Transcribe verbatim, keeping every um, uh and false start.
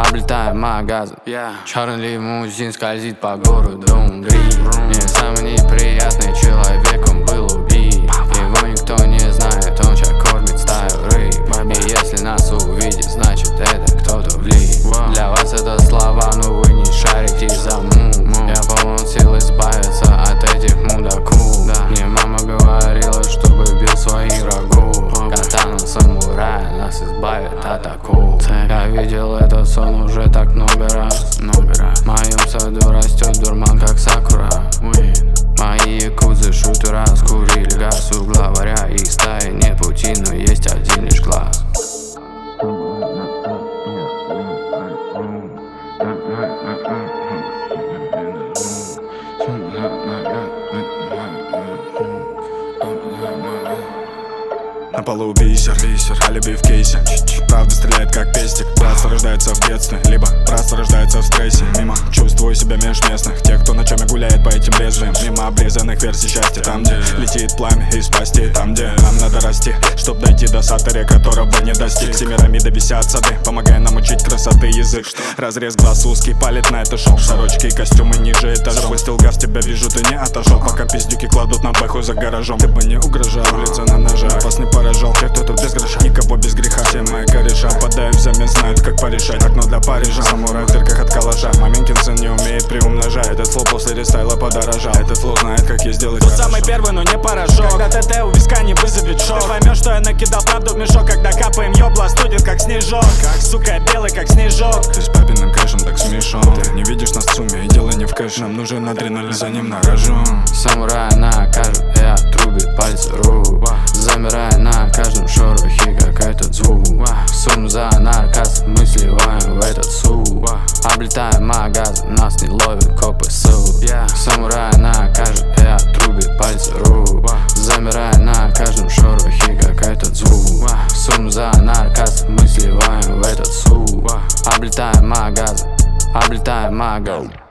Облетаем магазин, yeah. Черный лимузин скользит по городу Унгри. Не самый неприятный человек, он был убит. Его никто не знает, он чай кормит стаю рыб. И если нас увидит, значит это кто-то влип. Для вас это слова, но вы не шарите за му. Я полон сил избавиться от этих мудаков. Мне мама говорила, чтобы бил своих врагов. Катана самурая нас избавит от акул. Я видел этот сон уже так много раз, много раз. В моем саду растет дурман, как сакура. Мои якудзы шутера скурили газ у главаря. Их стаи нет пути, но есть один лишь глаз. На полу бисер, бисер, алиби в кейсе. Правда стреляет как пестик. Братство рождается в детстве, либо братство рождается в стрессе. Мимо чувствую себя межместных, тех, кто ночами гуляет по этим лезвиям. Мимо обрезанных версий счастья. Там, где летит пламя из пасти. Там, где нам надо расти, чтоб дойти до сатори, которого не достиг. Семирамиды висят сады, помогая нам учить красоты язык. Разрез глаз узкий, палит на это шоу. Сорочки и костюмы ниже этажом. Запустил газ, тебя вижу, ты не отошел. Пока пиздюки кладут на бэху за гаражом. Ты бы не угрожал, улица на ножах. Вас не поражал, те, кто тут без гроша. Никого без греха, все мои кореша подаю взамен, знают, как порешать. Окно для Парижа, самурай в дырках от калаша. Маменькин сын не умеет приумножать. Этот флоу после рестайла подорожал. Этот флоу знает, как ей сделать тот самый первый, но не порошок. Когда ТТ у виска не вызовет шок. Ты поймешь, что я накидал правду в мешок. Когда капаем, ёбла студит, как снежок. Как, сука, белый, как снежок. Ты с папиным кэшем так смешон. Ты не видишь нас в сумме, и дело не в кэше. Нам нужен адреналин, за ним на рожон. Самурай накажет и отрубит пальцы рук. Замирая на каждом шорохе, как этот звук. Сум за нарказ, мы сливаем в этот суп. Облетаем магазин, нас не ловят копы суд. Самурай накажет и отрубит пальцы рук. Замирая на каждом шорохе, как этот звук. Сум за нарказ, мы сливаем в этот суп. Облетаем магазин, облетаем магазин.